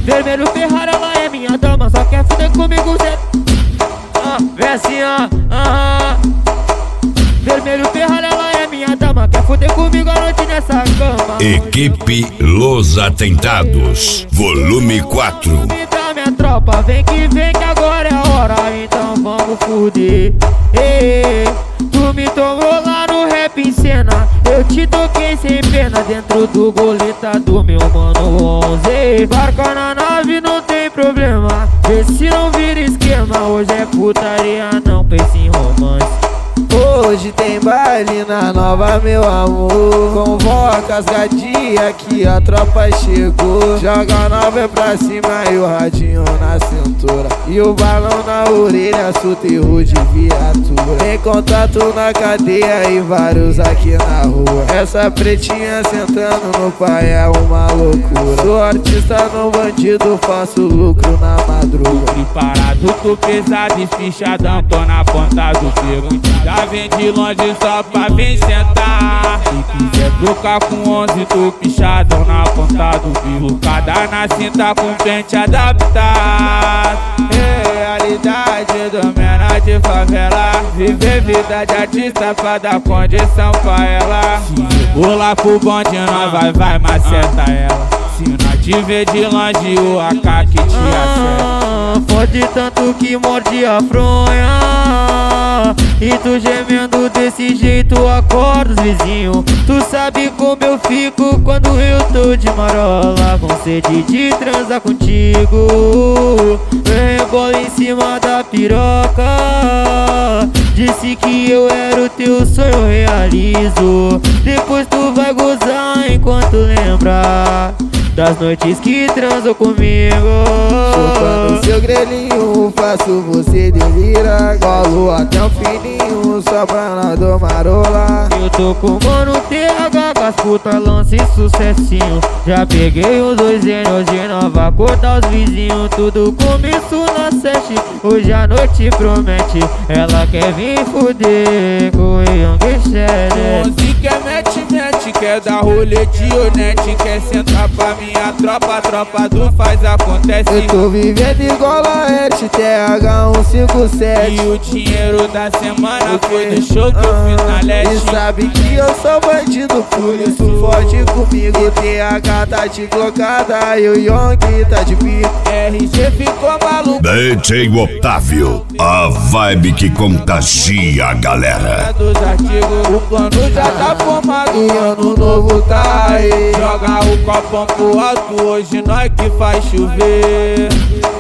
Vermelho Ferrari, ela é minha dama, só quer fuder comigo, Zé. Vem assim, Vermelho Ferrari, ela é minha dama, quer fuder comigo a noite nessa cama. Equipe Los Atentados, volume 4. Então minha tropa, vem que agora é a hora, então vamos fuder. Tu me tomou lá no rap em cena, eu te toquei sem pena dentro do goleta do meu mano 11. Barca na nave, não tem problema, vê se não vira esquema. Hoje é putaria, não pense em romance. Hoje tem baile na nova, meu amor. Convoca as gatinhas que a tropa chegou. Joga a nova pra cima e o radinho na cintura, e o balão na orelha, soterro de viatura. Tem contato na cadeia e vários aqui na rua. Essa pretinha sentando no pai é uma loucura. Sou artista no bandido, faço lucro na madruga. Preparado, tô pesado, espichadão, tô na ponta do pego. Já vem de longe só pra vir sentar. Se quiser trocar com 11, tô pichadão na ponta do bico. Cada na cinta com pente adaptado. Realidade do menor de favela, viver vida de artista pra dar condição pra ela. Se chegou lá pro bonde, nós vai maceta ela. Se nós te ver de longe, o AK que te acerta. Fode tanto que morde a fronha, e tu gemendo desse jeito acorda os vizinhos. Tu sabe como eu fico quando eu tô de marola, com sede de transar contigo. Rebola em cima da piroca, disse que eu era o teu sonho, eu realizo. Depois tu vai gozar enquanto lembra das noites que transou comigo. Chupando seu grelhinho, faço você delirar. Colo até o fininho, só pra nós do marola. Eu tô com o mano TH, com as putas lança e sucessinho. Já peguei os 2 N, hoje nós vai acordar os vizinhos. Tudo começou na 7, hoje a noite promete. Ela quer vir fuder com o Young Shadow. 11 quer mete, quer dar rolê de onete, quer sentar pra minha tropa, a tropa do faz acontece. Eu tô vivendo igual a Ete, TH 157. E o dinheiro da semana foi do show que eu fiz na Leste. E sabe que eu sou bandido, por isso fode comigo. TH tá de glocada e o Young tá de pico. RG ficou maluco. DJ Otávio, a vibe que contagia a galera. Dos artigos, o plano já tá formado E ano novo tá aí. Joga o copão pro alto, hoje nós que faz chover.